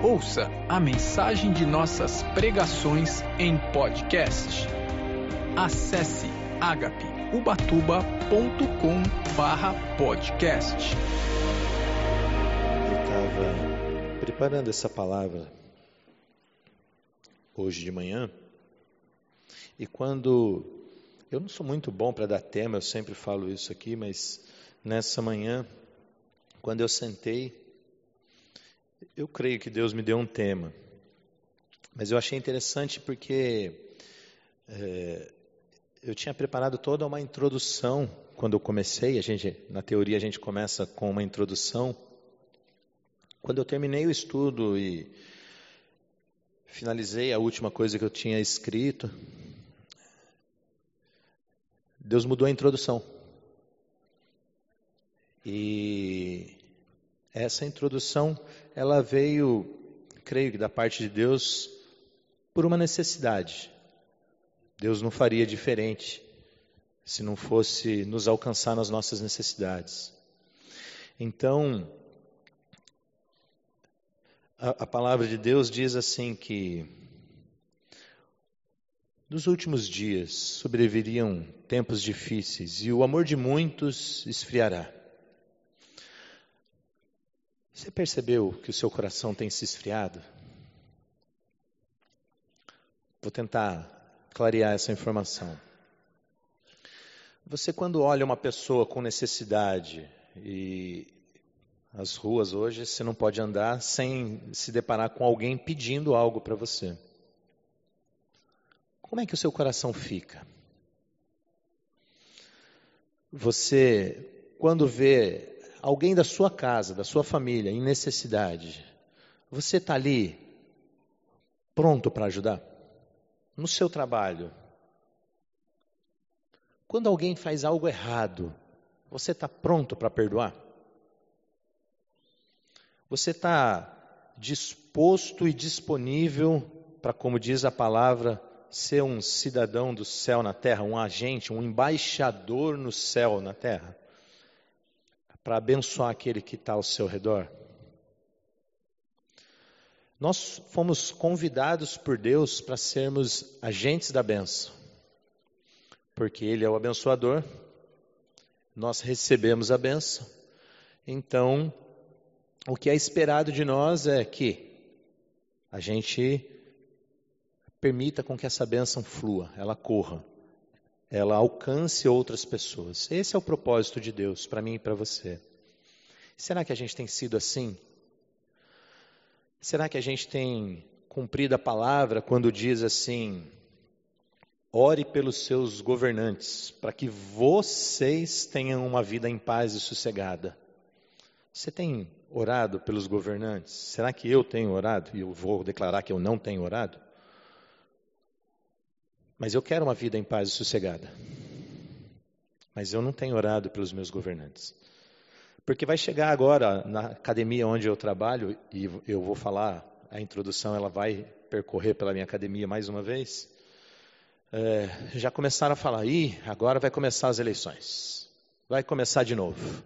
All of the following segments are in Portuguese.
Ouça a mensagem de nossas pregações em podcast. Acesse agapeubatuba.com/podcast. Eu estava preparando essa palavra hoje de manhã, e quando eu não sou muito bom para dar tema, eu sempre falo isso aqui, mas nessa manhã, quando eu sentei, eu creio que Deus me deu um tema, mas eu achei interessante porque eu tinha preparado toda uma introdução. Quando eu comecei, na teoria a gente começa com uma introdução. Quando eu terminei o estudo e finalizei a última coisa que eu tinha escrito, Deus mudou a introdução. E essa introdução, ela veio, creio que da parte de Deus, por uma necessidade. Deus não faria diferente se não fosse nos alcançar nas nossas necessidades. Então, a palavra de Deus diz assim que nos últimos dias sobreviriam tempos difíceis e o amor de muitos esfriará. Você percebeu que o seu coração tem se esfriado? Vou tentar clarear essa informação. Você, quando olha uma pessoa com necessidade, e as ruas hoje você não pode andar sem se deparar com alguém pedindo algo para você. Como é que o seu coração fica? Você, quando vê alguém da sua casa, da sua família, em necessidade, você está ali pronto para ajudar? No seu trabalho, quando alguém faz algo errado, você está pronto para perdoar? Você está disposto e disponível para, como diz a palavra, ser um cidadão do céu na terra, um agente, um embaixador no céu na terra? Para abençoar aquele que está ao seu redor. Nós fomos convidados por Deus para sermos agentes da bênção, porque Ele é o abençoador, nós recebemos a bênção. Então, o que é esperado de nós é que a gente permita com que essa bênção flua, ela corra, ela alcance outras pessoas. Esse é o propósito de Deus para mim e para você. Será que a gente tem sido assim? Será que a gente tem cumprido a palavra quando diz assim: ore pelos seus governantes, para que vocês tenham uma vida em paz e sossegada? Você tem orado pelos governantes? Será que eu tenho orado? E eu vou declarar que eu não tenho orado? Mas eu quero uma vida em paz e sossegada. Mas eu não tenho orado pelos meus governantes. Porque vai chegar agora na academia onde eu trabalho, e eu vou falar, a introdução ela vai percorrer pela minha academia mais uma vez. Já começaram a falar, agora vai começar as eleições. Vai começar de novo.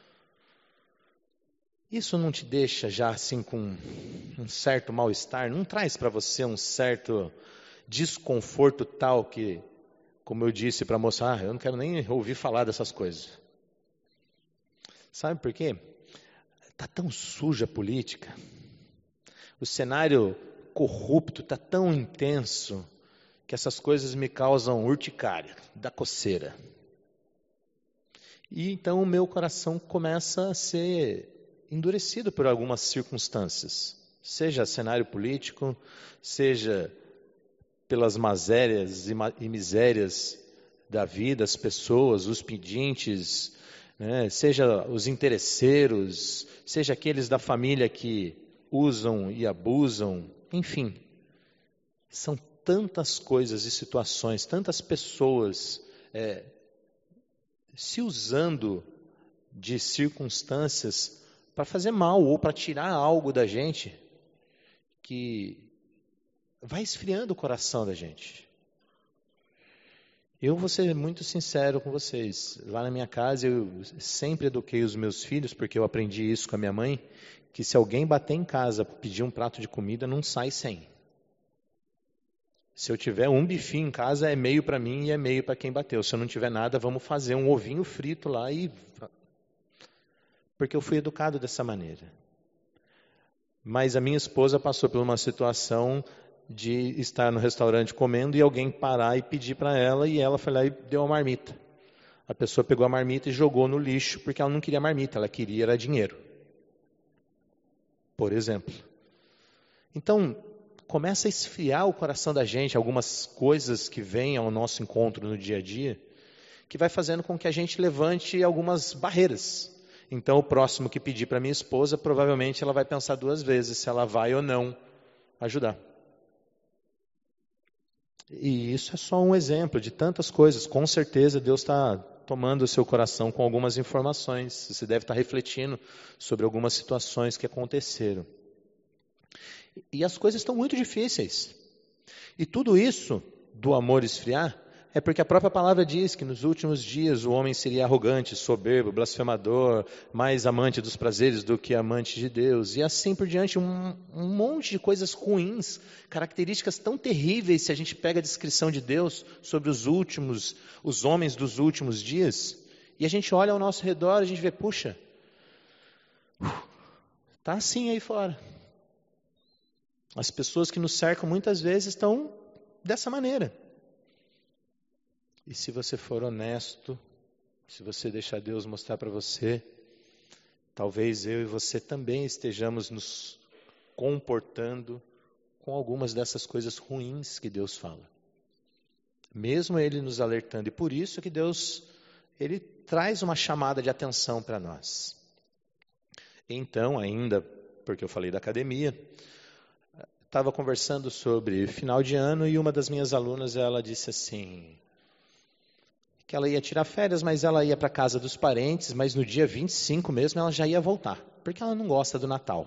Isso não te deixa já assim com um certo mal-estar? Não traz para você um certo desconforto tal que, como eu disse para a moça, eu não quero nem ouvir falar dessas coisas. Sabe por quê? Está tão suja a política, o cenário corrupto está tão intenso, que essas coisas me causam urticária, dá coceira. E então o meu coração começa a ser endurecido por algumas circunstâncias, seja cenário político, seja pelas mazérias e misérias da vida, as pessoas, os pedintes, seja os interesseiros, seja aqueles da família que usam e abusam, enfim, são tantas coisas e situações, tantas pessoas se usando de circunstâncias para fazer mal ou para tirar algo da gente, que vai esfriando o coração da gente. Eu vou ser muito sincero com vocês. Lá na minha casa, eu sempre eduquei os meus filhos, porque eu aprendi isso com a minha mãe, que se alguém bater em casa, pedir um prato de comida, não sai sem. Se eu tiver um bifinho em casa, é meio para mim e é meio para quem bateu. Se eu não tiver nada, vamos fazer um ovinho frito lá e... Porque eu fui educado dessa maneira. Mas a minha esposa passou por uma situação de estar no restaurante comendo e alguém parar e pedir para ela, e ela foi lá e deu uma marmita. A pessoa pegou a marmita e jogou no lixo, porque ela não queria marmita, ela queria era dinheiro. Por exemplo. Então, começa a esfriar o coração da gente, algumas coisas que vêm ao nosso encontro no dia a dia, que vai fazendo com que a gente levante algumas barreiras. Então, o próximo que pedir para minha esposa, provavelmente ela vai pensar 2 vezes se ela vai ou não ajudar. E isso é só um exemplo de tantas coisas. Com certeza Deus está tomando o seu coração com algumas informações. Você deve estar refletindo sobre algumas situações que aconteceram. E as coisas estão muito difíceis. E tudo isso do amor esfriar é porque a própria palavra diz que nos últimos dias o homem seria arrogante, soberbo, blasfemador, mais amante dos prazeres do que amante de Deus. E assim por diante, um monte de coisas ruins, características tão terríveis se a gente pega a descrição de Deus sobre os homens dos últimos dias. E a gente olha ao nosso redor e a gente vê, puxa, está assim aí fora. As pessoas que nos cercam muitas vezes estão dessa maneira. E se você for honesto, se você deixar Deus mostrar para você, talvez eu e você também estejamos nos comportando com algumas dessas coisas ruins que Deus fala. Mesmo Ele nos alertando. E por isso que Deus, Ele traz uma chamada de atenção para nós. Então, ainda, porque eu falei da academia, estava conversando sobre final de ano e uma das minhas alunas, ela disse assim, que ela ia tirar férias, mas ela ia para a casa dos parentes, mas no dia 25 mesmo ela já ia voltar, porque ela não gosta do Natal.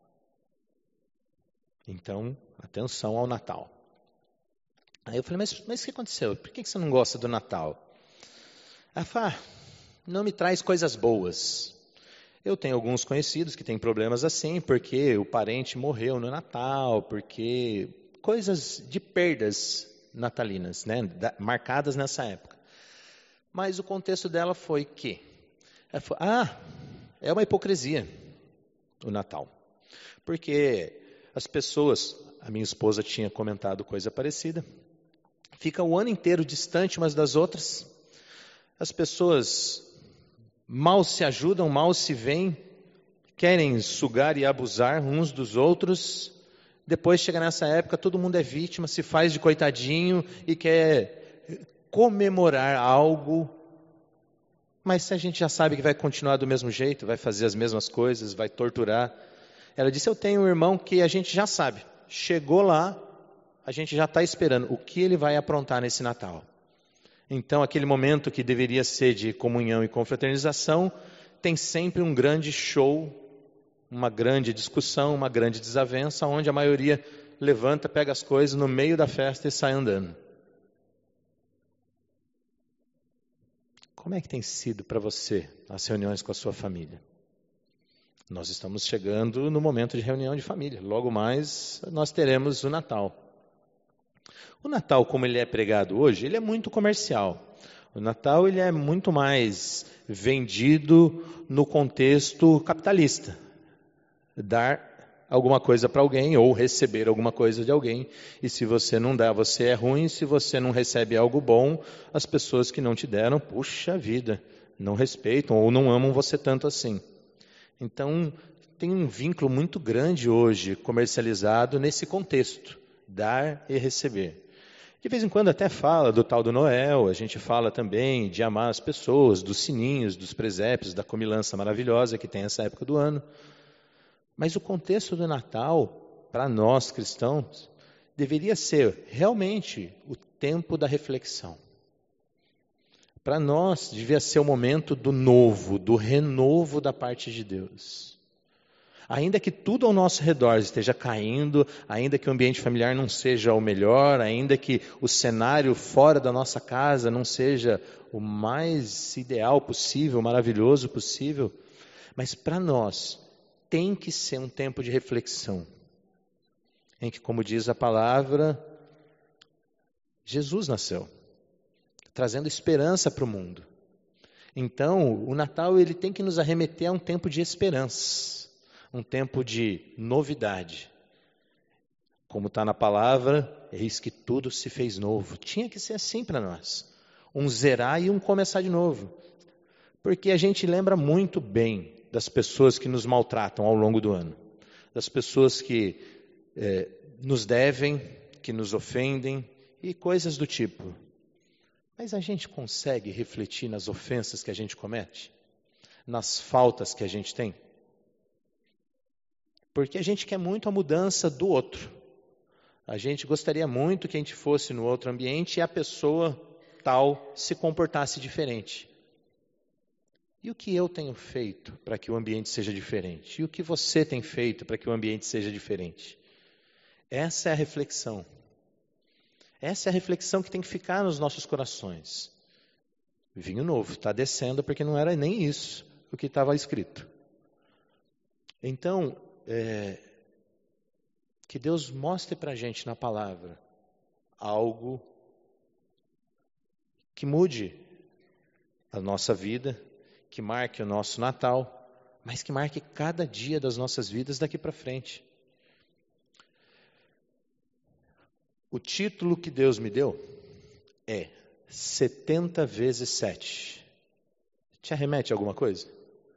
Então, atenção ao Natal. Aí eu falei, mas o que aconteceu? Por que você não gosta do Natal? Ela falou, não me traz coisas boas. Eu tenho alguns conhecidos que têm problemas assim, porque o parente morreu no Natal, porque coisas de perdas natalinas, né, marcadas nessa época. Mas o contexto dela foi que, ela falou, é uma hipocrisia o Natal. Porque as pessoas, a minha esposa tinha comentado coisa parecida, fica o ano inteiro distante umas das outras, as pessoas mal se ajudam, mal se veem, querem sugar e abusar uns dos outros, depois chega nessa época, todo mundo é vítima, se faz de coitadinho e quer comemorar algo, mas se a gente já sabe que vai continuar do mesmo jeito, vai fazer as mesmas coisas, vai torturar. Ela disse, eu tenho um irmão que a gente já sabe, chegou lá, a gente já está esperando o que ele vai aprontar nesse Natal. Então aquele momento que deveria ser de comunhão e confraternização, tem sempre um grande show, uma grande discussão, uma grande desavença, onde a maioria levanta, pega as coisas no meio da festa e sai andando. Como é que tem sido para você as reuniões com a sua família? Nós estamos chegando no momento de reunião de família. Logo mais nós teremos o Natal. O Natal, como ele é pregado hoje, ele é muito comercial. O Natal ele é muito mais vendido no contexto capitalista. Dar alguma coisa para alguém ou receber alguma coisa de alguém. E se você não dá, você é ruim. Se você não recebe algo bom, as pessoas que não te deram, puxa vida, não respeitam ou não amam você tanto assim. Então, tem um vínculo muito grande hoje comercializado nesse contexto, dar e receber. De vez em quando até fala do tal do Noel, a gente fala também de amar as pessoas, dos sininhos, dos presépios, da comilança maravilhosa que tem essa época do ano. Mas o contexto do Natal, para nós cristãos, deveria ser realmente o tempo da reflexão. Para nós, devia ser o momento do novo, do renovo da parte de Deus. Ainda que tudo ao nosso redor esteja caindo, ainda que o ambiente familiar não seja o melhor, ainda que o cenário fora da nossa casa não seja o mais ideal possível, maravilhoso possível, mas para nós tem que ser um tempo de reflexão, em que, como diz a palavra, Jesus nasceu, trazendo esperança para o mundo. Então, o Natal ele tem que nos arremeter a um tempo de esperança, um tempo de novidade. Como está na palavra, eis que tudo se fez novo. Tinha que ser assim para nós. Um zerar e um começar de novo. Porque a gente lembra muito bem das pessoas que nos maltratam ao longo do ano. Das pessoas que nos devem, que nos ofendem e coisas do tipo. Mas a gente consegue refletir nas ofensas que a gente comete? Nas faltas que a gente tem? Porque a gente quer muito a mudança do outro. A gente gostaria muito que a gente fosse no outro ambiente e a pessoa tal se comportasse diferente. E o que eu tenho feito para que o ambiente seja diferente? E o que você tem feito para que o ambiente seja diferente? Essa é a reflexão. Essa é a reflexão que tem que ficar nos nossos corações. Vinho novo, está descendo porque não era nem isso o que estava escrito. Então, que Deus mostre para a gente na palavra algo que mude a nossa vida, que marque o nosso Natal, mas que marque cada dia das nossas vidas daqui para frente. O título que Deus me deu é 70 vezes 7. Te arremete a alguma coisa?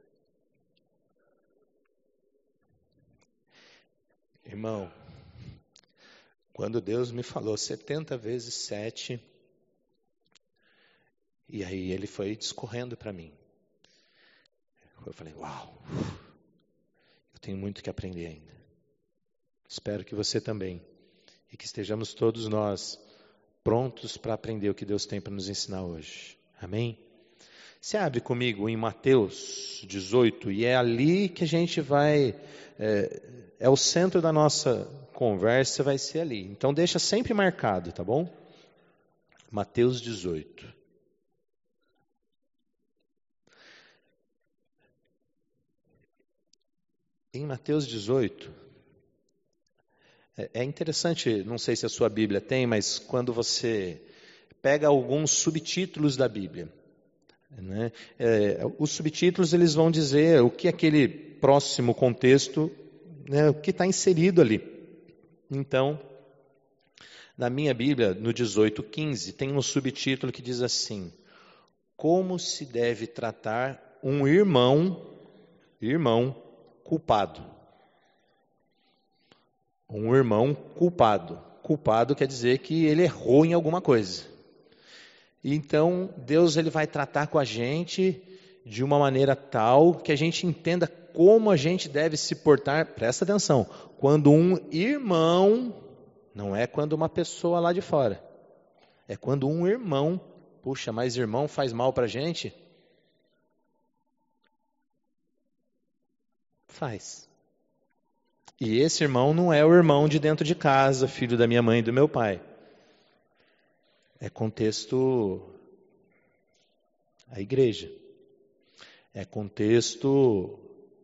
Irmão, quando Deus me falou 70 vezes 7, e aí ele foi discorrendo para mim. Eu falei, uau, eu tenho muito que aprender ainda. Espero que você também. E que estejamos todos nós prontos para aprender o que Deus tem para nos ensinar hoje. Amém? Se abre comigo em Mateus 18, e é ali que a gente vai, é o centro da nossa conversa, vai ser ali. Então deixa sempre marcado, tá bom? Mateus 18. Em Mateus 18... É interessante, não sei se a sua Bíblia tem, mas quando você pega alguns subtítulos da Bíblia, né, os subtítulos eles vão dizer o que aquele próximo contexto, né, o que está inserido ali. Então, na minha Bíblia, no 18:15, tem um subtítulo que diz assim: como se deve tratar um irmão culpado. Um irmão culpado. Culpado quer dizer que ele errou em alguma coisa. Então, Deus ele vai tratar com a gente de uma maneira tal que a gente entenda como a gente deve se portar. Presta atenção. Quando um irmão, não é quando uma pessoa lá de fora. É quando um irmão, puxa, mas irmão faz mal para a gente? Faz. E esse irmão não é o irmão de dentro de casa, filho da minha mãe e do meu pai. É contexto a igreja. É contexto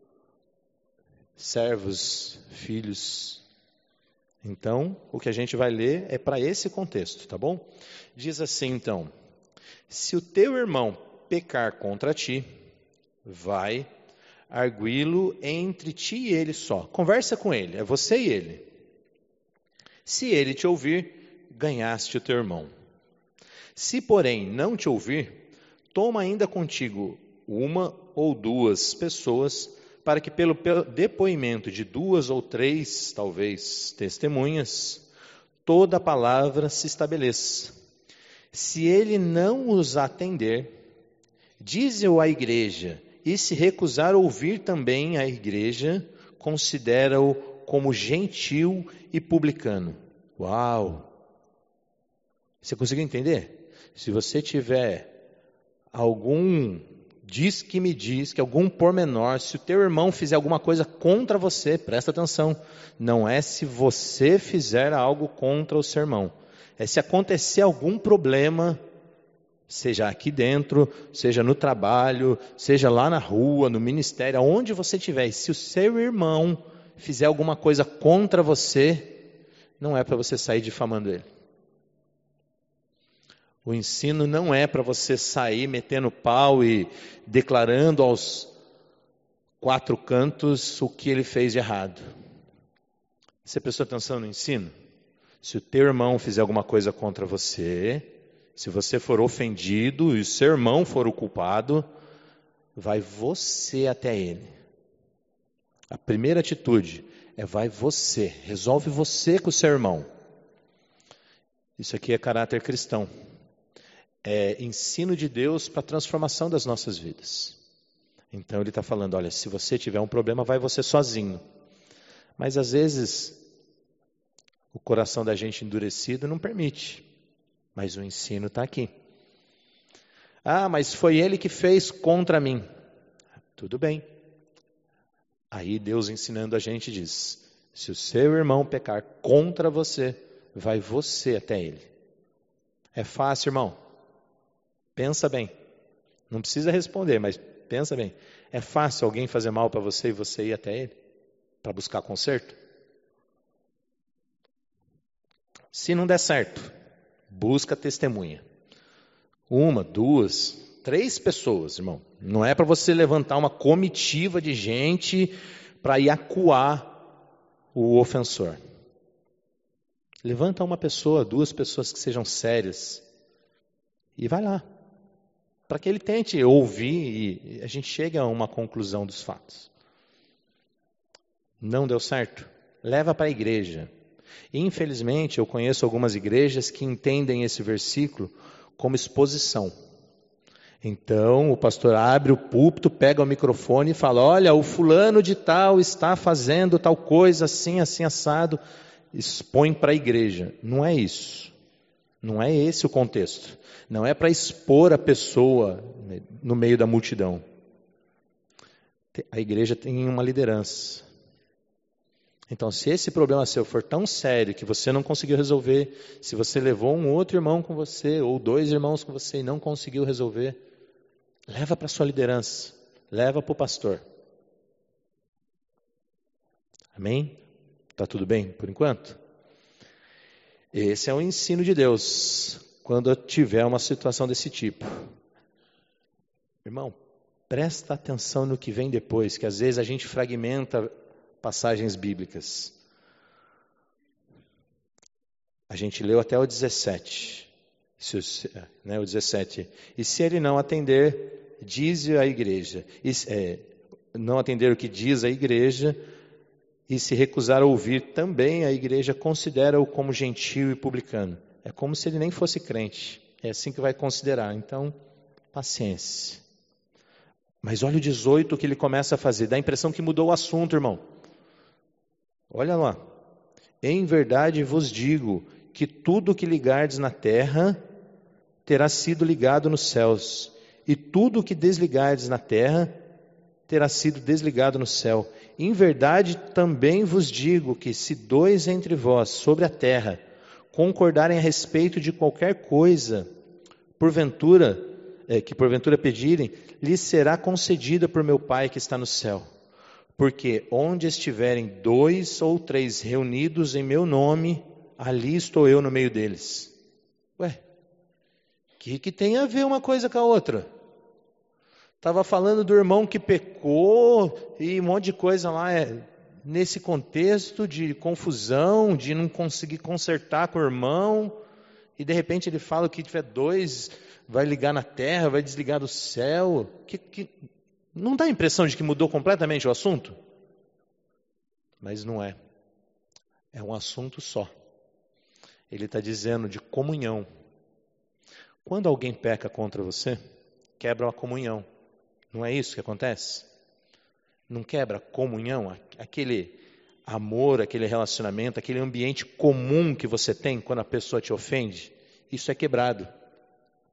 servos, filhos. Então, o que a gente vai ler é para esse contexto, tá bom? Diz assim então: se o teu irmão pecar contra ti, vai arguí-lo entre ti e ele só. Conversa com ele, é você e ele. Se ele te ouvir, ganhaste o teu irmão. Se, porém, não te ouvir, toma ainda contigo uma ou duas pessoas, para que pelo depoimento de 2 ou 3, talvez, testemunhas, toda a palavra se estabeleça. Se ele não os atender, dize-o à igreja, e se recusar ouvir também a igreja, considera-o como gentil e publicano. Uau! Você conseguiu entender? Se você tiver algum diz que algum pormenor, se o teu irmão fizer alguma coisa contra você, presta atenção, não é se você fizer algo contra o seu irmão, é se acontecer algum problema, seja aqui dentro, seja no trabalho, seja lá na rua, no ministério, aonde você estiver, se o seu irmão fizer alguma coisa contra você, não é para você sair difamando ele. O ensino não é para você sair metendo pau e declarando aos quatro cantos o que ele fez de errado. Você prestou atenção no ensino? Se o teu irmão fizer alguma coisa contra você, se você for ofendido e o seu irmão for o culpado, vai você até ele. A primeira atitude é vai você, resolve você com o seu irmão. Isso aqui é caráter cristão. É ensino de Deus para a transformação das nossas vidas. Então ele está falando, olha, se você tiver um problema, vai você sozinho. Mas às vezes o coração da gente endurecido não permite. Mas o ensino está aqui. Ah, mas foi ele que fez contra mim. Tudo bem. Aí Deus ensinando a gente diz, se o seu irmão pecar contra você, vai você até ele. É fácil, irmão? Pensa bem. Não precisa responder, mas pensa bem. É fácil alguém fazer mal para você e você ir até ele? Para buscar conserto? Se não der certo, busca testemunha. 1, 2, 3 pessoas, irmão. Não é para você levantar uma comitiva de gente para ir acuar o ofensor. Levanta uma pessoa, 2 pessoas que sejam sérias e vai lá. Para que ele tente ouvir e a gente chegue a uma conclusão dos fatos. Não deu certo? Leva para a igreja. Infelizmente, eu conheço algumas igrejas que entendem esse versículo como exposição. Então, o pastor abre o púlpito, pega o microfone e fala, olha, o fulano de tal está fazendo tal coisa, assim, assim, assado. Expõe para a igreja. Não é isso. Não é esse o contexto. Não é para expor a pessoa no meio da multidão. A igreja tem uma liderança. Então, se esse problema seu for tão sério que você não conseguiu resolver, se você levou um outro irmão com você, ou 2 irmãos com você e não conseguiu resolver, leva para a sua liderança, leva para o pastor. Amém? Está tudo bem por enquanto? Esse é o ensino de Deus, quando tiver uma situação desse tipo. Irmão, presta atenção no que vem depois, que às vezes a gente fragmenta passagens bíblicas. A gente leu até o 17. O 17. E se ele não atender, diz a igreja. Não atender o que diz a igreja, e se recusar a ouvir também, a igreja considera-o como gentio e publicano. É como se ele nem fosse crente. É assim que vai considerar. Então, paciência. Mas olha o 18 que ele começa a fazer. Dá a impressão que mudou o assunto, irmão. Olha lá. Em verdade vos digo que tudo que ligardes na terra terá sido ligado nos céus. E tudo que desligardes na terra terá sido desligado no céu. Em verdade também vos digo que se 2 entre vós sobre a terra concordarem a respeito de qualquer coisa, que porventura pedirem, lhes será concedida por meu Pai que está no céu. Porque onde estiverem 2 ou 3 reunidos em meu nome, ali estou eu no meio deles. Ué, que tem a ver uma coisa com a outra? Estava falando do irmão que pecou e um monte de coisa lá, nesse contexto de confusão, de não conseguir consertar com o irmão, e de repente ele fala que tiver 2, vai ligar na terra, vai desligar do céu. Não dá a impressão de que mudou completamente o assunto? Mas não é. É um assunto só. Ele está dizendo de comunhão. Quando alguém peca contra você, quebra a comunhão. Não é isso que acontece? Não quebra a comunhão, aquele amor, aquele relacionamento, aquele ambiente comum que você tem quando a pessoa te ofende? Isso é quebrado.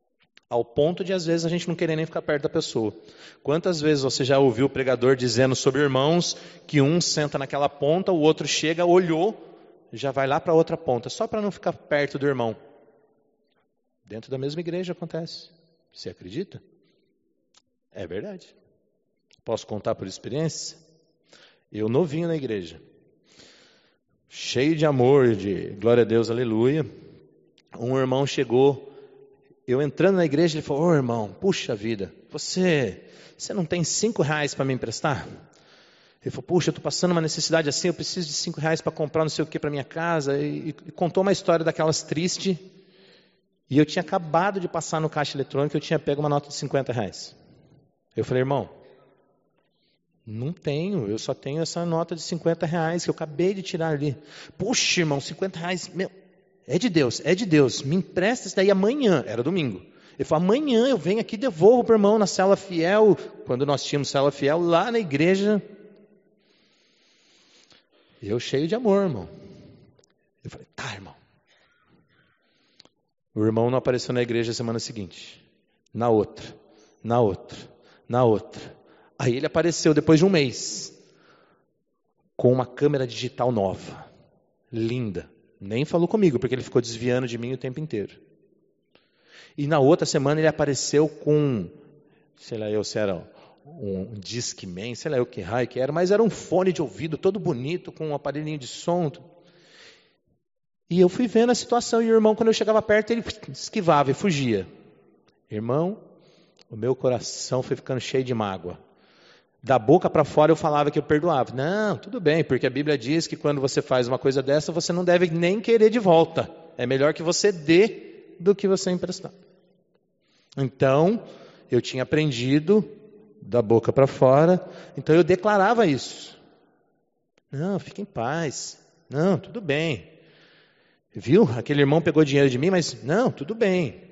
Ao ponto de, às vezes, a gente não querer nem ficar perto da pessoa. Quantas vezes você já ouviu o pregador dizendo sobre irmãos que um senta naquela ponta, o outro chega, olhou, já vai lá para a outra ponta, só para não ficar perto do irmão. Dentro da mesma igreja acontece. Você acredita? É verdade. Posso contar por experiência? Eu novinho na igreja, cheio de amor, de glória a Deus, aleluia. Um irmão chegou, eu entrando na igreja, ele falou: ô irmão, puxa vida, você não tem R$5 para me emprestar? Ele falou: puxa, eu estou passando uma necessidade assim, eu preciso de R$5 para comprar não sei o que para minha casa. E contou uma história daquelas triste. E eu tinha acabado de passar no caixa eletrônico, eu tinha pego uma nota de R$50. Eu falei: irmão, não tenho, eu só tenho essa nota de R$50 que eu acabei de tirar ali. Puxa, irmão, R$50, meu, é de Deus, me empresta isso daí amanhã. Era domingo. Ele falou: amanhã eu venho aqui e devolvo para o irmão na célula fiel, quando nós tínhamos célula fiel lá na igreja. Eu cheio de amor, irmão. Eu falei: tá, irmão. O irmão não apareceu na igreja a semana seguinte. Na outra. Aí ele apareceu depois de um mês, com uma câmera digital nova, linda. Nem falou comigo, porque ele ficou desviando de mim o tempo inteiro. E na outra semana ele apareceu com, sei lá eu se era um Discman, sei lá eu que raio que era, mas era um fone de ouvido todo bonito, com um aparelhinho de som. E eu fui vendo a situação, e o irmão, quando eu chegava perto, ele esquivava e fugia. Irmão, o meu coração foi ficando cheio de mágoa. Da boca para fora eu falava que eu perdoava. Não, tudo bem, porque a Bíblia diz que quando você faz uma coisa dessa, você não deve nem querer de volta. É melhor que você dê do que você emprestar. Então, eu tinha aprendido da boca para fora, então eu declarava isso. Não, fique em paz. Não, tudo bem. Viu? Aquele irmão pegou dinheiro de mim, mas não, tudo bem.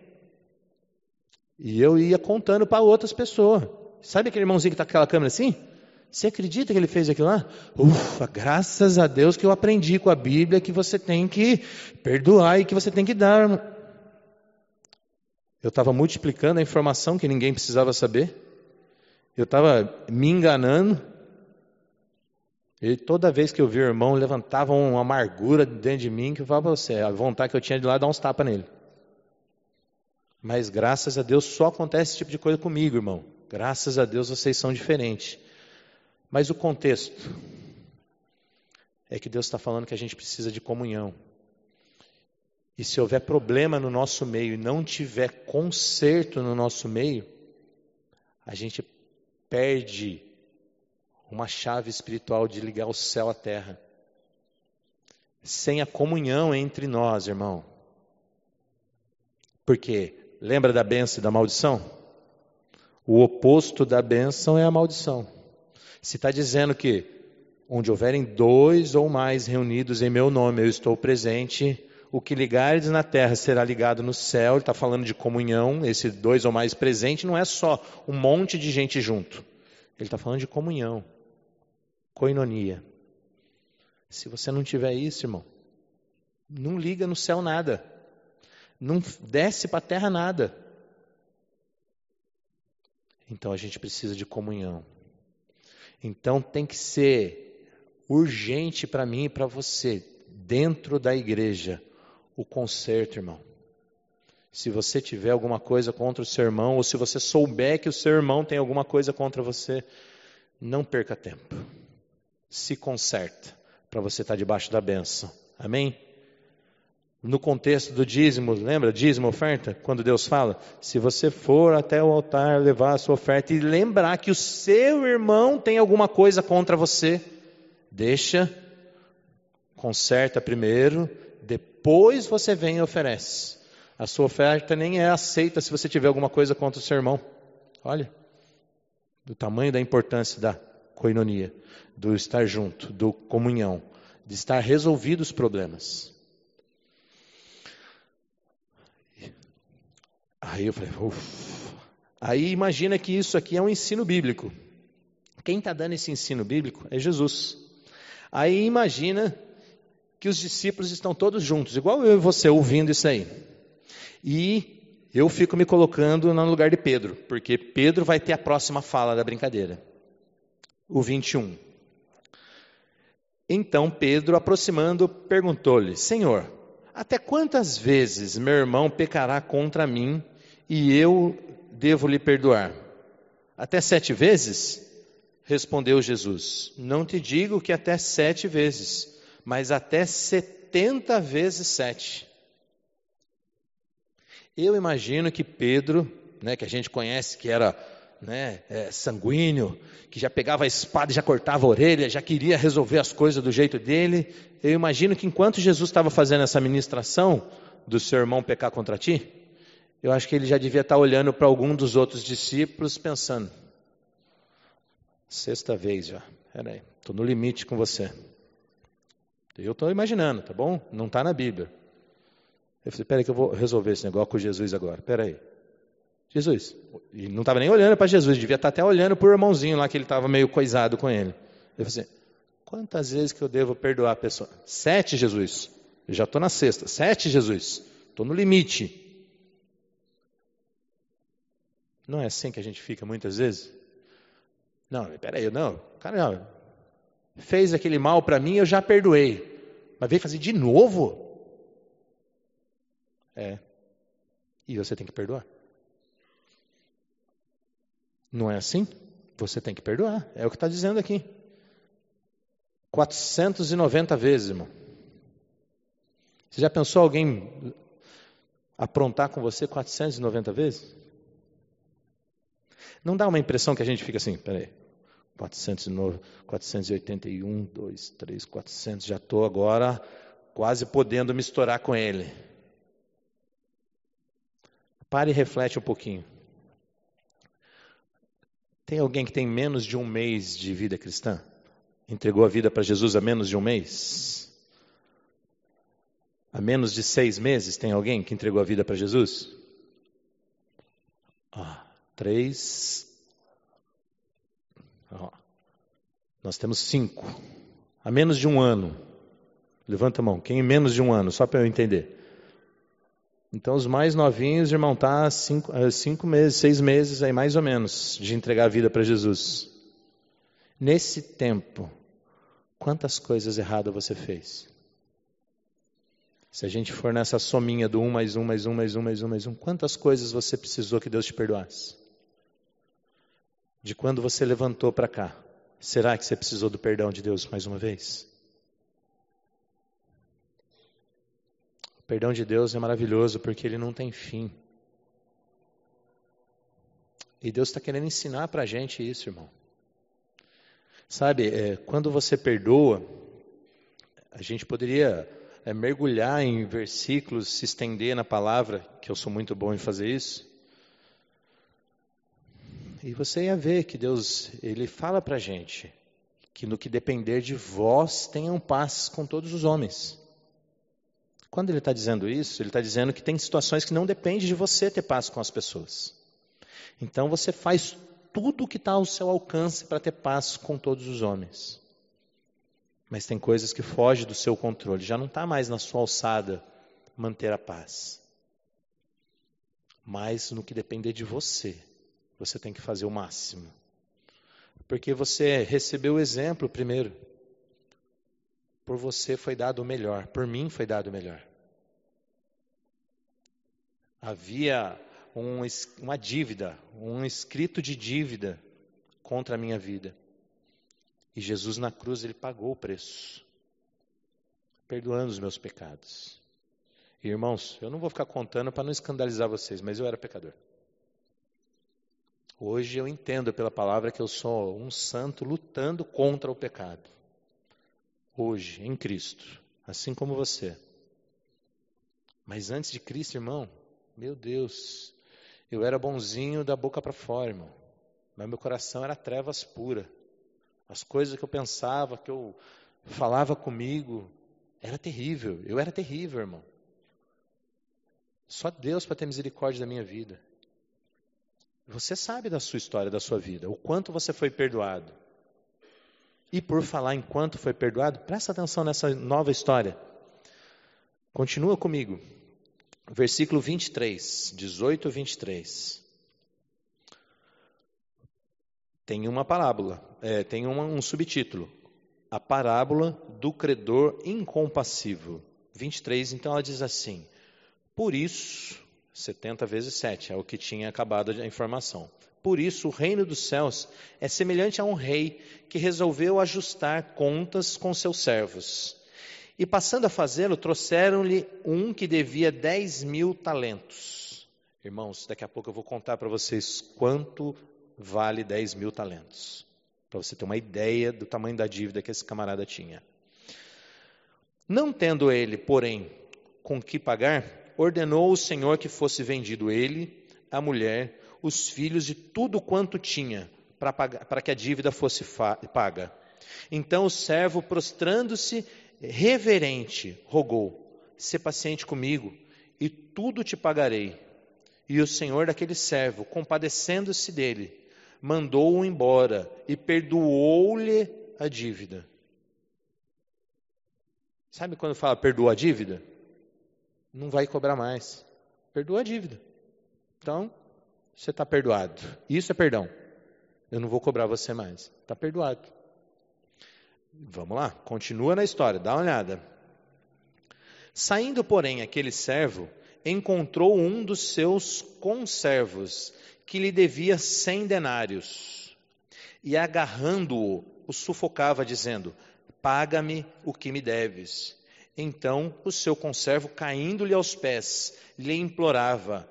E eu ia contando para outras pessoas. Sabe aquele irmãozinho que está com aquela câmera assim? Você acredita que ele fez aquilo lá? Ufa, graças a Deus que eu aprendi com a Bíblia que você tem que perdoar e que você tem que dar. Eu estava multiplicando a informação que ninguém precisava saber. Eu estava me enganando. E toda vez que eu vi o irmão, levantava uma amargura dentro de mim, que eu falava para você, a vontade que eu tinha de ir lá dar uns tapas nele. Mas graças a Deus só acontece esse tipo de coisa comigo, irmão. Graças a Deus vocês são diferentes. Mas o contexto é que Deus está falando que a gente precisa de comunhão. E se houver problema no nosso meio e não tiver conserto no nosso meio, a gente perde uma chave espiritual de ligar o céu à terra. Sem a comunhão entre nós, irmão. Porque, lembra da bênção e da maldição? O oposto da bênção é a maldição. Se está dizendo que onde houverem 2 ou mais reunidos em meu nome, eu estou presente, o que ligares na terra será ligado no céu. Ele está falando de comunhão, esse 2 ou mais presente não é só um monte de gente junto. Ele está falando de comunhão, koinonia. Se você não tiver isso, irmão, não liga no céu nada. Não desce para a terra nada. Então a gente precisa de comunhão. Então tem que ser urgente para mim e para você, dentro da igreja, o conserto, irmão. Se você tiver alguma coisa contra o seu irmão, ou se você souber que o seu irmão tem alguma coisa contra você, não perca tempo. Se conserta, para você estar debaixo da bênção. Amém? No contexto do dízimo, lembra? Dízimo, oferta? Quando Deus fala, se você for até o altar levar a sua oferta e lembrar que o seu irmão tem alguma coisa contra você, deixa, conserta primeiro, depois você vem e oferece. A sua oferta nem é aceita se você tiver alguma coisa contra o seu irmão. Olha, do tamanho da importância da koinonia, do estar junto, do comunhão, de estar resolvidos os problemas. Aí eu falei, Aí imagina que isso aqui é um ensino bíblico. Quem está dando esse ensino bíblico é Jesus. Aí imagina que os discípulos estão todos juntos, igual eu e você ouvindo isso aí. E Eu fico me colocando no lugar de Pedro, porque Pedro vai ter a próxima fala da brincadeira. O 21. Então Pedro, aproximando, perguntou-lhe: Senhor, até quantas vezes meu irmão pecará contra mim e eu devo lhe perdoar? Até 7 vezes? Respondeu Jesus: Não te digo que até 7 vezes, mas até 70 vezes 7. Eu imagino que Pedro, que a gente conhece que era sanguíneo, que já pegava a espada e já cortava a orelha, já queria resolver as coisas do jeito dele. Eu imagino que enquanto Jesus estava fazendo essa ministração do seu irmão pecar contra ti, eu acho que ele já devia estar olhando para algum dos outros discípulos pensando: 6ª vez já, peraí, estou no limite com você. Eu estou imaginando, tá bom? Não está na Bíblia. Eu falei: peraí que eu vou resolver esse negócio com Jesus agora, peraí. Jesus, e não estava nem olhando para Jesus, devia estar até olhando para o irmãozinho lá que ele estava meio coisado com ele. Eu falei assim: quantas vezes que eu devo perdoar a pessoa? 7, Jesus. Eu já estou na 6ª. 7, Jesus. Estou no limite. Não é assim que a gente fica muitas vezes? Não, peraí, não. Cara, fez aquele mal para mim, eu já perdoei. Mas veio fazer de novo? E você tem que perdoar. Não é assim? Você tem que perdoar. É o que está dizendo aqui. 490 vezes, irmão. Você já pensou alguém aprontar com você 490 vezes? Não dá uma impressão que a gente fica assim: peraí, 409, 481, 2, 3, 400, já estou agora quase podendo me estourar com ele. Pare e reflete um pouquinho. Tem alguém que tem menos de 1 mês de vida cristã? Entregou a vida para Jesus há menos de 1 mês? Há menos de 6 meses tem alguém que entregou a vida para Jesus? 3. Nós temos 5. Há menos de 1 ano. Levanta a mão. Quem em menos de 1 ano? Só para eu entender. Então os mais novinhos, irmão, está 5 meses, 6 meses aí mais ou menos de entregar a vida para Jesus. Nesse tempo, quantas coisas erradas você fez? Se a gente for nessa sominha do 1 mais 1 mais 1 mais 1 mais 1 mais 1, quantas coisas você precisou que Deus te perdoasse? De quando você levantou para cá, será que você precisou do perdão de Deus mais uma vez? O perdão de Deus é maravilhoso porque ele não tem fim. E Deus está querendo ensinar para a gente isso, irmão. Sabe, quando você perdoa, a gente poderia mergulhar em versículos, se estender na palavra, que eu sou muito bom em fazer isso. E você ia ver que Deus, ele fala para a gente que no que depender de vós, tenham paz com todos os homens. Quando ele está dizendo isso, ele está dizendo que tem situações que não depende de você ter paz com as pessoas. Então você faz tudo o que está ao seu alcance para ter paz com todos os homens. Mas tem coisas que fogem do seu controle, já não está mais na sua alçada manter a paz. Mas no que depender de você, você tem que fazer o máximo. Porque você recebeu o exemplo primeiro. Por você foi dado o melhor, por mim foi dado o melhor. Havia uma dívida, um escrito de dívida contra a minha vida. E Jesus na cruz, ele pagou o preço, perdoando os meus pecados. E, irmãos, eu não vou ficar contando para não escandalizar vocês, mas eu era pecador. Hoje eu entendo pela palavra que eu sou um santo lutando contra o pecado. Hoje, em Cristo, assim como você. Mas antes de Cristo, irmão, meu Deus, eu era bonzinho da boca para fora, irmão. Mas meu coração era trevas pura. As coisas que eu pensava, que eu falava comigo, era terrível. Eu era terrível, irmão. Só Deus para ter misericórdia da minha vida. Você sabe da sua história, da sua vida, o quanto você foi perdoado. E por falar em quanto foi perdoado, presta atenção nessa nova história. Continua comigo. versículo 23, 18 e 23. Tem uma parábola, tem um subtítulo. A parábola do credor incompassível. 23, então ela diz assim: por isso, 70 vezes 7, é o que tinha acabado a informação. Por isso, o reino dos céus é semelhante a um rei que resolveu ajustar contas com seus servos. E passando a fazê-lo, trouxeram-lhe um que devia 10.000 talentos. Irmãos, daqui a pouco eu vou contar para vocês quanto vale 10.000 talentos. Para você ter uma ideia do tamanho da dívida que esse camarada tinha. Não tendo ele, porém, com que pagar, ordenou o Senhor que fosse vendido ele, a mulher, os filhos e tudo quanto tinha, para que a dívida fosse paga. Então o servo, prostrando-se, reverente, rogou: sê paciente comigo, e tudo te pagarei. E o senhor daquele servo, compadecendo-se dele, mandou-o embora e perdoou-lhe a dívida. Sabe quando fala perdoa a dívida? Não vai cobrar mais. Perdoa a dívida. Então, você está perdoado. Isso é perdão. Eu não vou cobrar você mais. Está perdoado. Vamos lá, continua na história, dá uma olhada. Saindo, porém, aquele servo, encontrou um dos seus conservos, que lhe devia 100 denários. E agarrando-o, o sufocava, dizendo: paga-me o que me deves. Então o seu conservo, caindo-lhe aos pés, lhe implorava: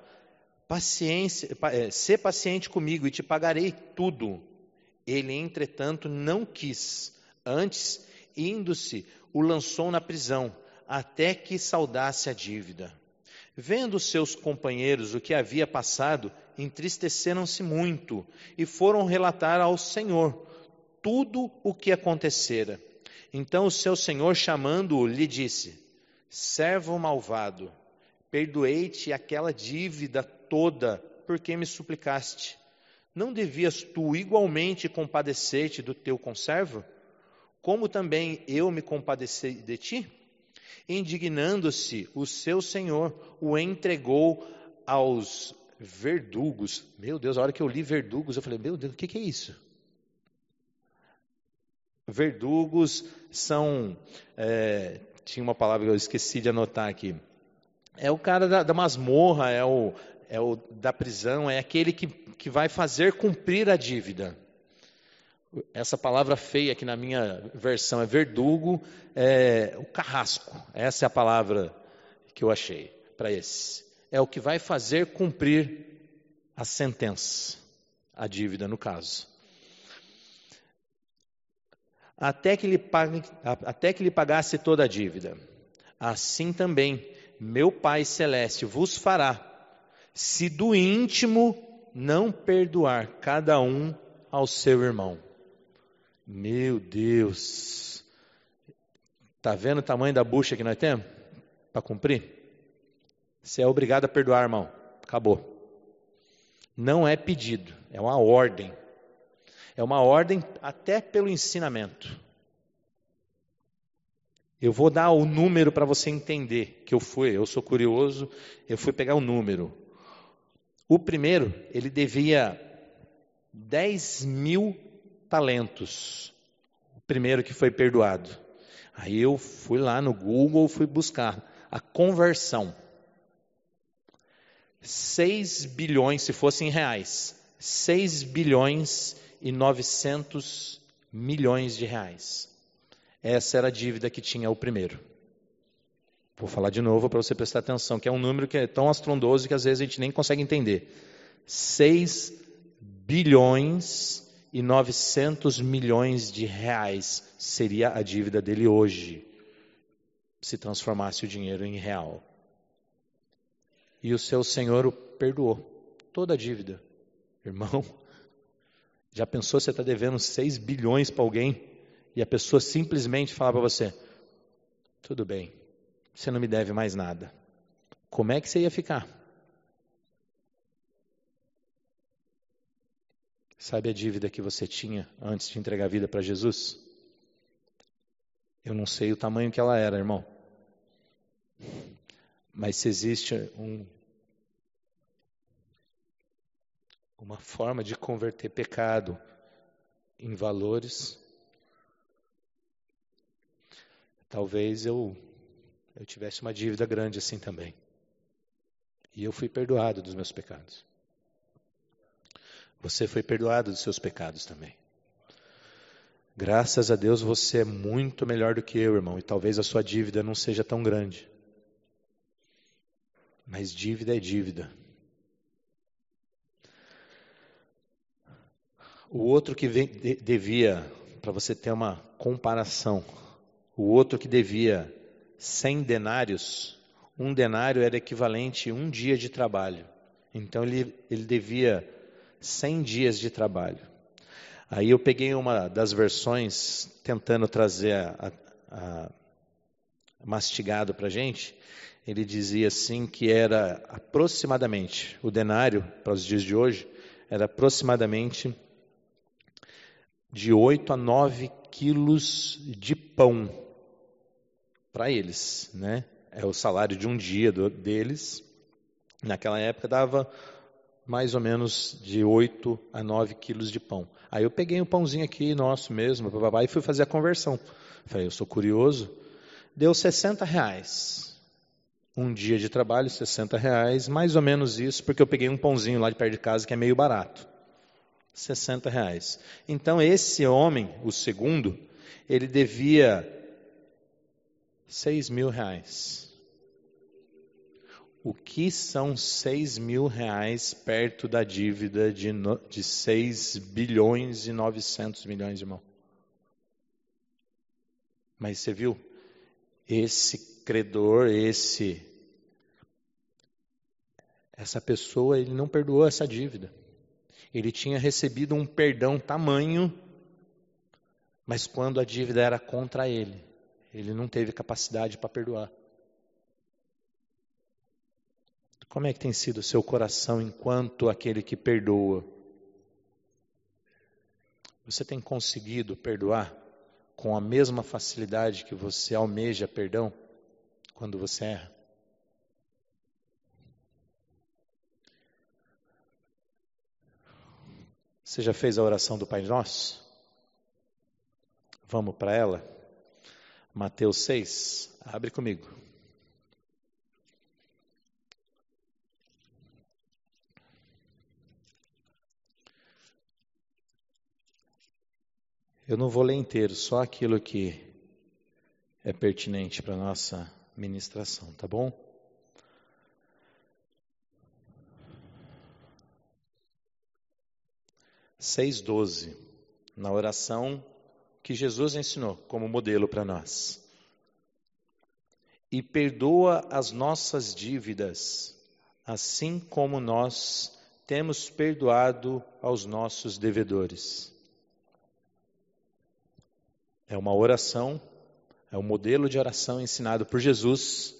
sê paciente comigo e te pagarei tudo. Ele, entretanto, não quis. Antes, indo-se, o lançou na prisão, até que saldasse a dívida. Vendo os seus companheiros o que havia passado, entristeceram-se muito e foram relatar ao Senhor tudo o que acontecera. Então o seu senhor, chamando-o, lhe disse: servo malvado, perdoei-te aquela dívida toda, porque me suplicaste. Não devias tu igualmente compadecer-te do teu conservo? Como também eu me compadeci de ti? Indignando-se, o seu senhor o entregou aos verdugos. Meu Deus, a hora que eu li verdugos, eu falei: meu Deus, o que é isso? Verdugos são, tinha uma palavra que eu esqueci de anotar aqui. É o cara da masmorra, é o da prisão, é aquele que vai fazer cumprir a dívida. Essa palavra feia aqui na minha versão é verdugo, o carrasco. Essa é a palavra que eu achei para esse. É o que vai fazer cumprir a sentença, a dívida no caso. Até que lhe pagasse toda a dívida. Assim também meu Pai Celeste vos fará, se do íntimo não perdoar cada um ao seu irmão. Meu Deus! Está vendo o tamanho da bucha que nós temos para cumprir? Você é obrigado a perdoar, irmão. Acabou. Não é pedido, é uma ordem. É uma ordem até pelo ensinamento. Eu vou dar o número para você entender que eu sou curioso, eu fui pegar o número. O primeiro, ele devia 10.000 talentos. O primeiro que foi perdoado. Aí eu fui lá no Google, fui buscar a conversão. 6 bilhões, se fossem reais, 6 bilhões e 900 milhões de reais. Essa era a dívida que tinha o primeiro. Vou falar de novo para você prestar atenção, que é um número que é tão astrondoso que às vezes a gente nem consegue entender. 6 bilhões e 900 milhões de reais seria a dívida dele hoje, se transformasse o dinheiro em real. E o seu senhor o perdoou, toda a dívida. Irmão, já pensou você está devendo 6 bilhões para alguém e a pessoa simplesmente fala para você: tudo bem, você não me deve mais nada. Como é que você ia ficar? Sabe a dívida que você tinha antes de entregar a vida para Jesus? Eu não sei o tamanho que ela era, irmão. Mas se existe uma forma de converter pecado em valores, talvez eu tivesse uma dívida grande assim também. E eu fui perdoado dos meus pecados. Você foi perdoado dos seus pecados também. Graças a Deus você é muito melhor do que eu, irmão. E talvez a sua dívida não seja tão grande. Mas dívida é dívida. O outro que devia, para você ter uma comparação, o outro que devia 100 denários, um denário era equivalente a um dia de trabalho. Então ele devia 100 dias de trabalho. Aí eu peguei uma das versões, tentando trazer mastigado para a gente. Ele dizia assim que era aproximadamente, o denário, para os dias de hoje, era aproximadamente de 8 a 9 quilos de pão para eles, né? É o salário de um dia deles. Naquela época dava mais ou menos de 8 a 9 quilos de pão. Aí eu peguei um pãozinho aqui, nosso mesmo, e fui fazer a conversão. Falei, eu sou curioso. Deu R$60. Um dia de trabalho, R$60, mais ou menos isso, porque eu peguei um pãozinho lá de perto de casa que é meio barato. R$60. Então esse homem, o segundo, ele devia R$6.000. O que são R$6.000 perto da dívida de 6 bilhões e 900 milhões, irmão? Mas você viu? Esse credor, essa pessoa, ele não perdoou essa dívida. Ele tinha recebido um perdão tamanho, mas quando a dívida era contra ele, ele não teve capacidade para perdoar. Como é que tem sido o seu coração enquanto aquele que perdoa? Você tem conseguido perdoar com a mesma facilidade que você almeja perdão quando você erra? Você já fez a oração do Pai Nosso? Vamos para ela? Mateus 6, abre comigo. Eu não vou ler inteiro, só aquilo que é pertinente para a nossa ministração, tá bom? Seis 12, na oração que Jesus ensinou como modelo para nós. E perdoa as nossas dívidas, assim como nós temos perdoado aos nossos devedores. É uma oração, é um modelo de oração ensinado por Jesus.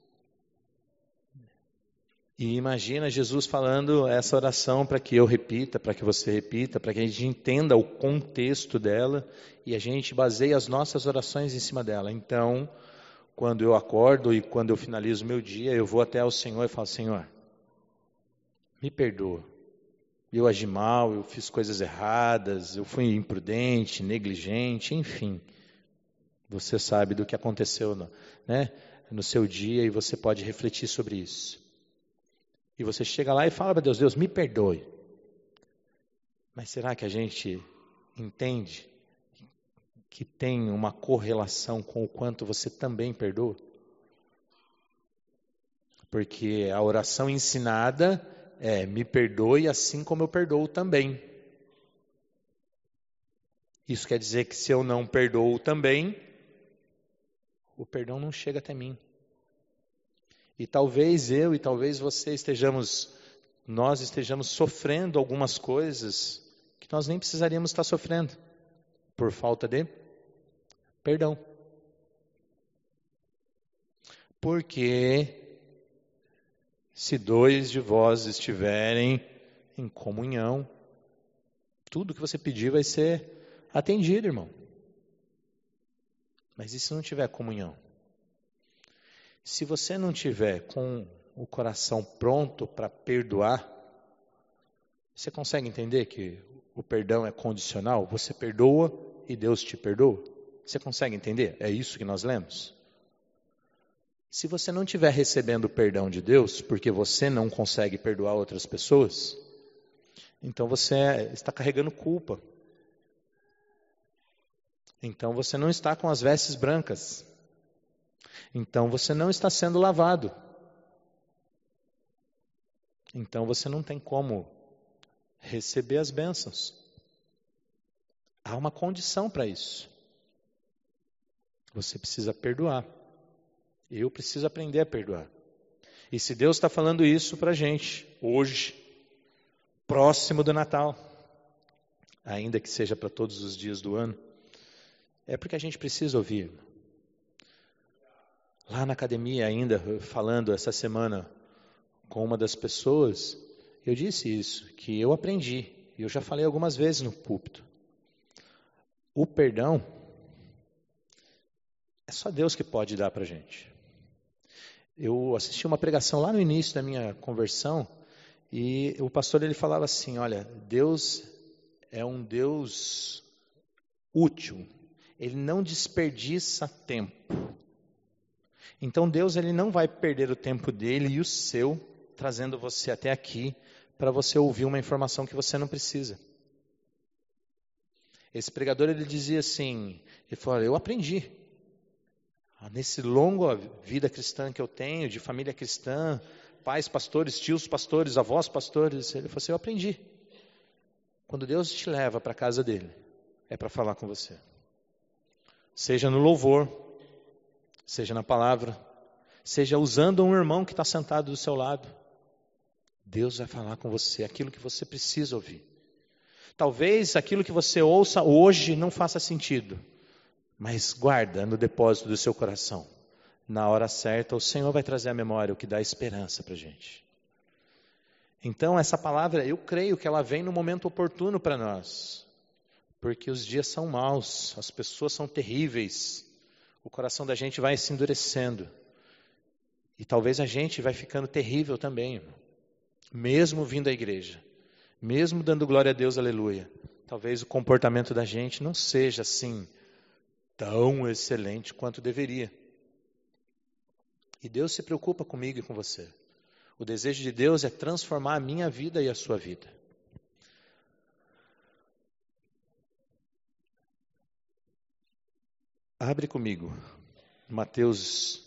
E imagina Jesus falando essa oração para que eu repita, para que você repita, para que a gente entenda o contexto dela e a gente baseie as nossas orações em cima dela. Então, quando eu acordo e quando eu finalizo o meu dia, eu vou até ao Senhor e falo, Senhor, me perdoa. Eu agi mal, eu fiz coisas erradas, eu fui imprudente, negligente, enfim. Você sabe do que aconteceu no seu dia e você pode refletir sobre isso. E você chega lá e fala para Deus, Deus, me perdoe. Mas será que a gente entende que tem uma correlação com o quanto você também perdoa? Porque a oração ensinada é, me perdoe assim como eu perdoo também. Isso quer dizer que se eu não perdoo também, o perdão não chega até mim. E talvez eu e talvez você nós estejamos sofrendo algumas coisas que nós nem precisaríamos estar sofrendo, por falta de perdão. Porque se 2 de vós estiverem em comunhão, tudo que você pedir vai ser atendido, irmão. Mas e se não tiver comunhão? Se você não tiver com o coração pronto para perdoar, você consegue entender que o perdão é condicional? Você perdoa e Deus te perdoa? Você consegue entender? É isso que nós lemos? Se você não estiver recebendo o perdão de Deus, porque você não consegue perdoar outras pessoas, então você está carregando culpa. Então você não está com as vestes brancas. Então você não está sendo lavado. Então você não tem como receber as bênçãos. Há uma condição para isso. Você precisa perdoar. Eu preciso aprender a perdoar. E se Deus está falando isso para a gente, hoje, próximo do Natal, ainda que seja para todos os dias do ano, é porque a gente precisa ouvir. Lá na academia ainda, falando essa semana com uma das pessoas, eu disse isso, que eu aprendi, e eu já falei algumas vezes no púlpito. O perdão é só Deus que pode dar para a gente. Eu assisti uma pregação lá no início da minha conversão, e o pastor ele falava assim, olha, Deus é um Deus útil, ele não desperdiça tempo. Então Deus ele não vai perder o tempo dele e o seu, trazendo você até aqui, para você ouvir uma informação que você não precisa. Esse pregador ele dizia assim, ele falou, eu aprendi. Nesse longa vida cristã que eu tenho, de família cristã, pais pastores, tios pastores, avós pastores, ele falou assim, eu aprendi. Quando Deus te leva para a casa dele, é para falar com você. Seja no louvor, seja na palavra, seja usando um irmão que está sentado do seu lado. Deus vai falar com você aquilo que você precisa ouvir. Talvez aquilo que você ouça hoje não faça sentido, mas guarda no depósito do seu coração. Na hora certa, o Senhor vai trazer à memória o que dá esperança para a gente. Então, essa palavra, eu creio que ela vem no momento oportuno para nós. Porque os dias são maus, as pessoas são terríveis. O coração da gente vai se endurecendo. E talvez a gente vai ficando terrível também, irmão. Mesmo vindo à igreja. Mesmo dando glória a Deus, aleluia. Talvez o comportamento da gente não seja assim tão excelente quanto deveria. E Deus se preocupa comigo e com você. O desejo de Deus é transformar a minha vida e a sua vida. Abre comigo, Mateus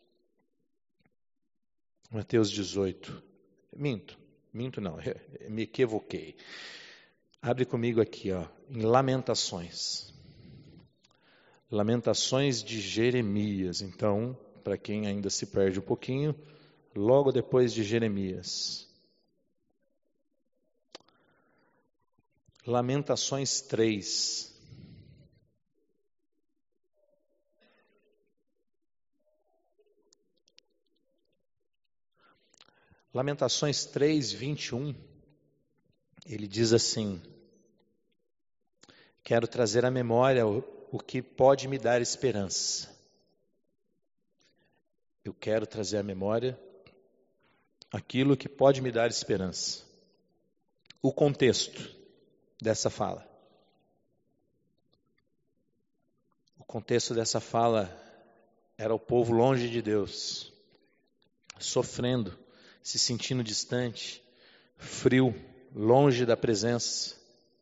18. Minto não, me equivoquei. Abre comigo aqui, ó, em Lamentações. Lamentações de Jeremias. Então, para quem ainda se perde um pouquinho, logo depois de Jeremias. Lamentações 3. Lamentações 3, 21, ele diz assim, quero trazer à memória o que pode me dar esperança. Eu quero trazer à memória aquilo que pode me dar esperança. O contexto dessa fala. O contexto dessa fala era o povo longe de Deus, sofrendo, se sentindo distante, frio, longe da presença.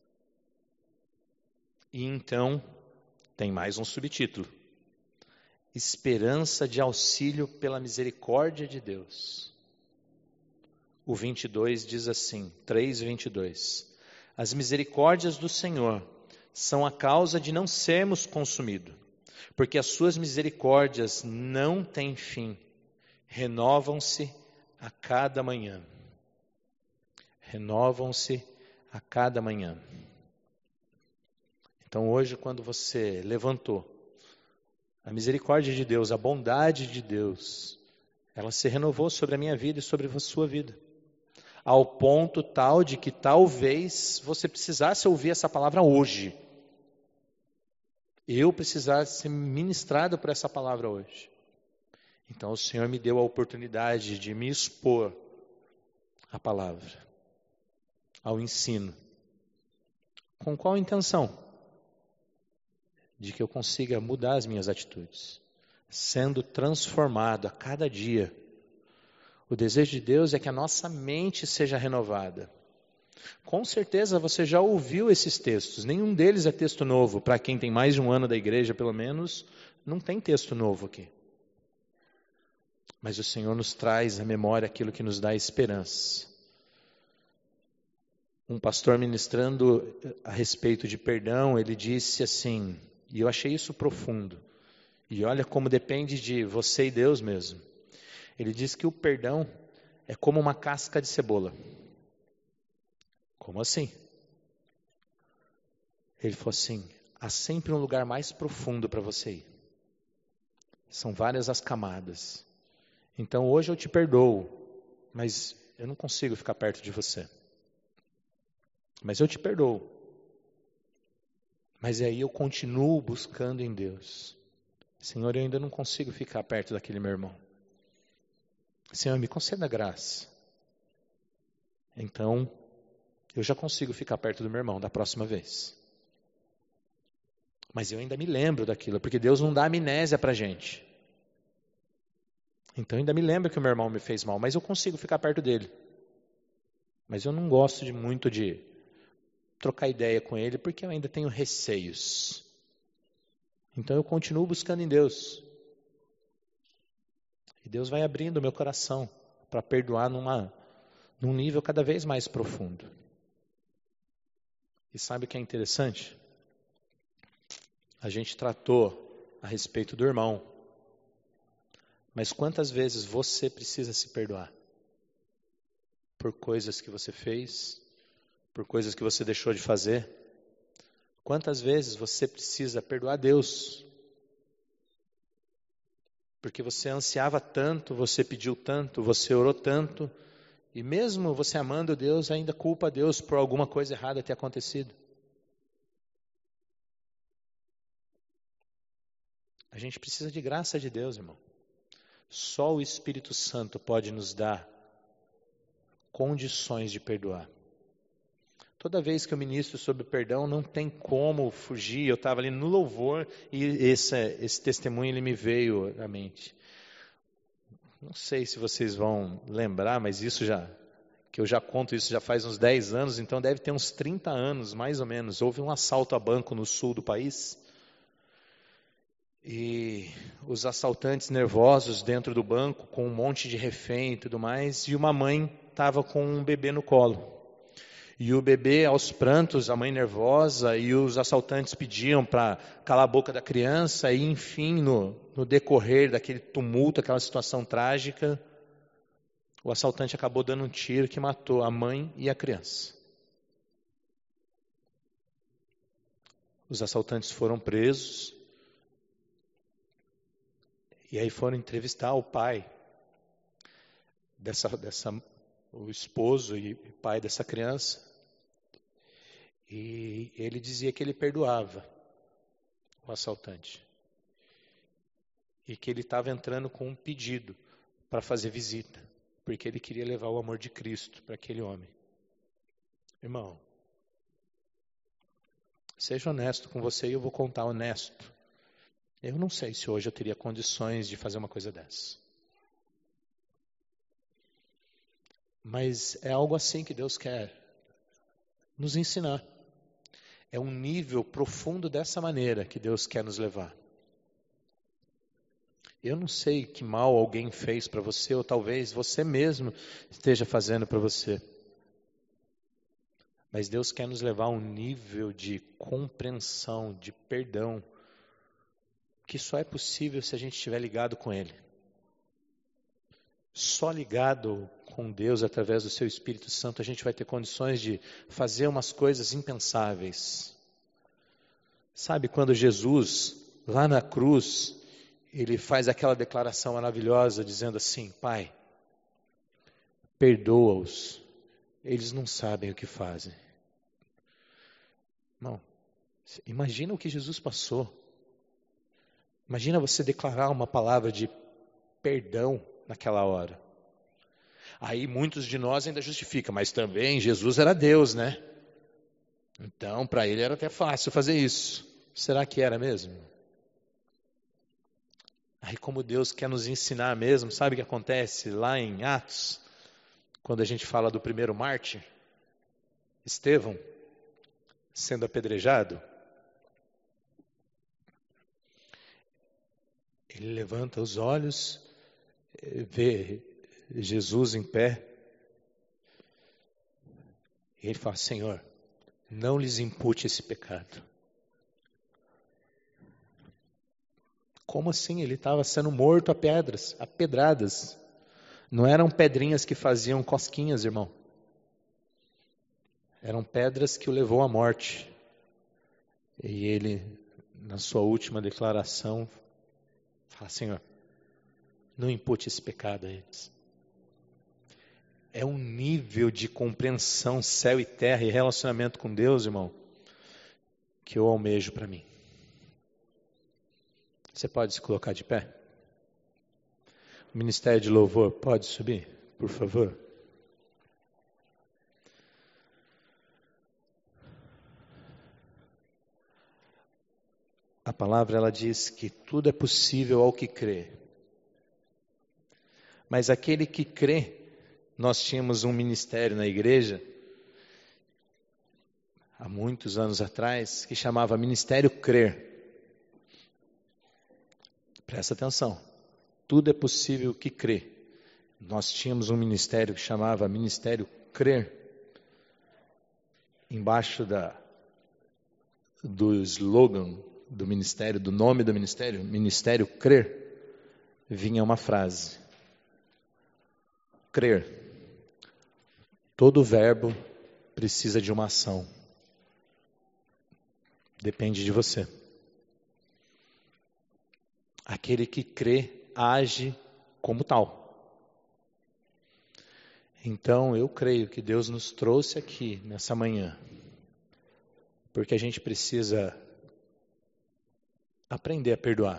E então, tem mais um subtítulo. Esperança de auxílio pela misericórdia de Deus. O 22 diz assim, 3:22. As misericórdias do Senhor são a causa de não sermos consumidos, porque as suas misericórdias não têm fim, renovam-se a cada manhã. Renovam-se a cada manhã. Então hoje, quando você levantou, a misericórdia de Deus, a bondade de Deus, ela se renovou sobre a minha vida e sobre a sua vida. Ao ponto tal de que talvez você precisasse ouvir essa palavra hoje. Eu precisasse ser ministrado por essa palavra hoje. Então o Senhor me deu a oportunidade de me expor à palavra, ao ensino. Com qual intenção? De que eu consiga mudar as minhas atitudes, sendo transformado a cada dia. O desejo de Deus é que a nossa mente seja renovada. Com certeza você já ouviu esses textos, nenhum deles é texto novo. Para quem tem mais de um ano da igreja, pelo menos, não tem texto novo aqui. Mas o Senhor nos traz à memória aquilo que nos dá esperança. Um pastor ministrando a respeito de perdão, ele disse assim, e eu achei isso profundo, e olha como depende de você e Deus mesmo. Ele diz que o perdão é como uma casca de cebola. Como assim? Ele falou assim, há sempre um lugar mais profundo para você ir. São várias as camadas. Então hoje eu te perdoo, mas eu não consigo ficar perto de você. Mas eu te perdoo. Mas aí eu continuo buscando em Deus. Senhor, eu ainda não consigo ficar perto daquele meu irmão. Senhor, me conceda graça. Então, eu já consigo ficar perto do meu irmão da próxima vez. Mas eu ainda me lembro daquilo, porque Deus não dá amnésia para a gente. Então, eu ainda me lembro que o meu irmão me fez mal, mas eu consigo ficar perto dele. Mas eu não gosto muito de trocar ideia com ele, porque eu ainda tenho receios. Então, eu continuo buscando em Deus. E Deus vai abrindo o meu coração para perdoar num nível cada vez mais profundo. E sabe o que é interessante? A gente tratou a respeito do irmão. Mas quantas vezes você precisa se perdoar? Por coisas que você fez, por coisas que você deixou de fazer. Quantas vezes você precisa perdoar Deus? Porque você ansiava tanto, você pediu tanto, você orou tanto, e mesmo você amando Deus, ainda culpa Deus por alguma coisa errada ter acontecido. A gente precisa de graça de Deus, irmão. Só o Espírito Santo pode nos dar condições de perdoar. Toda vez que eu ministro sobre perdão, não tem como fugir. Eu estava ali no louvor e esse testemunho ele me veio à mente. Não sei se vocês vão lembrar, mas que eu já conto isso já faz uns 10 anos, então deve ter uns 30 anos, mais ou menos. Houve um assalto a banco no sul do país. E os assaltantes nervosos dentro do banco, com um monte de refém e tudo mais, e uma mãe estava com um bebê no colo. E o bebê aos prantos, a mãe nervosa, e os assaltantes pediam para calar a boca da criança, e enfim, no decorrer daquele tumulto, aquela situação trágica, o assaltante acabou dando um tiro que matou a mãe e a criança. Os assaltantes foram presos, e aí foram entrevistar o pai o esposo e pai dessa criança, e ele dizia que ele perdoava o assaltante e que ele estava entrando com um pedido para fazer visita, porque ele queria levar o amor de Cristo para aquele homem. Irmão, seja honesto com você e eu vou contar honesto. Eu não sei se hoje eu teria condições de fazer uma coisa dessa. Mas é algo assim que Deus quer nos ensinar. É um nível profundo dessa maneira que Deus quer nos levar. Eu não sei que mal alguém fez para você, ou talvez você mesmo esteja fazendo para você. Mas Deus quer nos levar a um nível de compreensão, de perdão, que só é possível se a gente estiver ligado com Ele. Só ligado com Deus, através do seu Espírito Santo, a gente vai ter condições de fazer umas coisas impensáveis. Sabe quando Jesus, lá na cruz, ele faz aquela declaração maravilhosa, dizendo assim: Pai, perdoa-os, eles não sabem o que fazem. Não, imagina o que Jesus passou. Imagina você declarar uma palavra de perdão naquela hora. Aí muitos de nós ainda justificam, mas também Jesus era Deus, né? Então, para ele era até fácil fazer isso. Será que era mesmo? Aí como Deus quer nos ensinar mesmo, sabe o que acontece lá em Atos? Quando a gente fala do primeiro mártir, Estevão, sendo apedrejado, ele levanta os olhos, vê Jesus em pé, e ele fala: Senhor, não lhes impute esse pecado. Como assim? Ele estava sendo morto a pedras, a pedradas. Não eram pedrinhas que faziam cosquinhas, irmão. Eram pedras que o levou à morte. E ele, na sua última declaração, fala: Senhor, não impute esse pecado a eles. É um nível de compreensão, céu e terra e relacionamento com Deus, irmão, que eu almejo para mim. Você pode se colocar de pé? O Ministério de Louvor pode subir, por favor? A palavra, ela diz que tudo é possível ao que crê. Mas aquele que crê, nós tínhamos um ministério na igreja, há muitos anos atrás, que chamava Ministério Crer. Presta atenção, tudo é possível que crê. Nós tínhamos um ministério que chamava Ministério Crer. Embaixo do slogan do ministério, do nome do ministério, Ministério Crer, vinha uma frase: crer. Todo verbo precisa de uma ação. Depende de você. Aquele que crê, age como tal. Então, eu creio que Deus nos trouxe aqui nessa manhã, porque a gente precisa aprender a perdoar.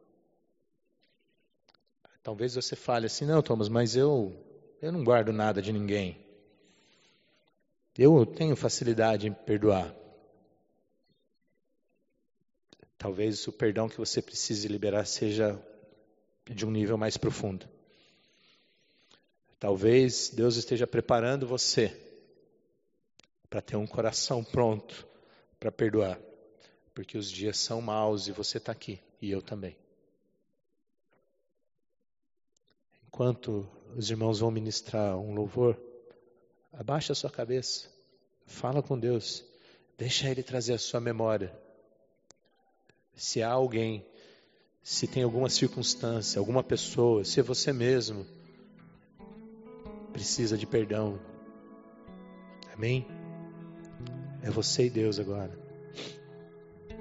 Talvez você fale assim: não, Thomas, mas eu não guardo nada de ninguém. Eu tenho facilidade em perdoar. Talvez o perdão que você precise liberar seja de um nível mais profundo. Talvez Deus esteja preparando você para ter um coração pronto para perdoar. Porque os dias são maus e você está aqui, e eu também. Enquanto os irmãos vão ministrar um louvor, abaixa a sua cabeça, fala com Deus, deixa Ele trazer a sua memória. Se há alguém, se tem alguma circunstância, alguma pessoa, se é você mesmo, precisa de perdão. Amém? É você e Deus agora.